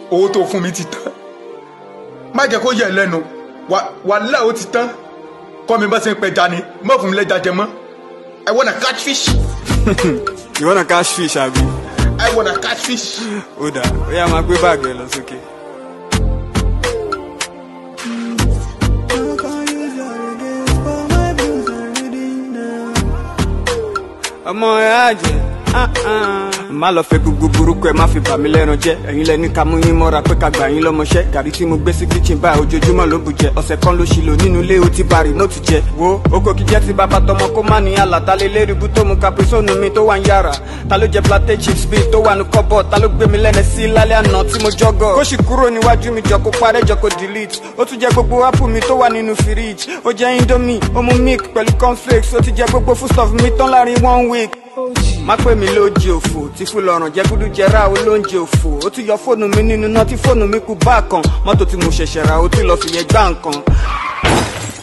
owó tó fún mi ti tán má jẹ́ kó yẹ lẹ́nu wàhálà ó ti tán kọ́ mi bá ṣe ń pẹja ni má fún mi lẹ́ja jẹ mọ́. I wanna catch fish. You wanna catch fish, abi? I wanna catch fish. Ó dáa, ó yá máa gbé báàgì ẹ lọ sókè. ọmọ ẹ á jẹ má lọ fẹ́ gbogbo burúkú ẹ má fi bà mí lẹ́ran jẹ́ ẹ̀yin lẹni ká mú yín mọ́ra pé ká gbà yín lọ́mọṣẹ́ gàrí tí mo gbé sí kitchen báyìí ojoojúmọ́ ló bù jẹ ọ̀sẹ̀ kan ló ṣì lò nínú ilé ó ti bá rí nóòtù jẹ wo oko kìí jẹ́ ti bàbá tọmọ kó má ní àlàtálẹ̀ lérìbú tó mu caprisone mi tó wà ń yàrá ta ló jẹ plantain chips bíi tó wà ní kọ́bọ̀ ta ló gbé mi lẹ́nẹ̀ sí lálẹ́ àná tí mo jọ́gọ̀ kó sì kúrò níwájú mi jọ kó parẹ́ jọ kó delete ó tún jẹ gbogbo apple mi tó wà nínú fridge ó jẹ indomie ó mu milk pẹ̀lú cornflakes ó ti jẹ gbogbo foodstuff mi tán láàrin 1 week má pè mí lóúnjẹ òfò tí fúlọ̀ràn jẹ́gúdú jẹra olóúnjẹ òfò ó ti yọ fóònù mi nínú náà tí fóònù mi kú bá kan mọ́tò tí mo ṣẹ̀ṣẹ̀ ra ó ti lọ fìyẹn gbá nǹkan.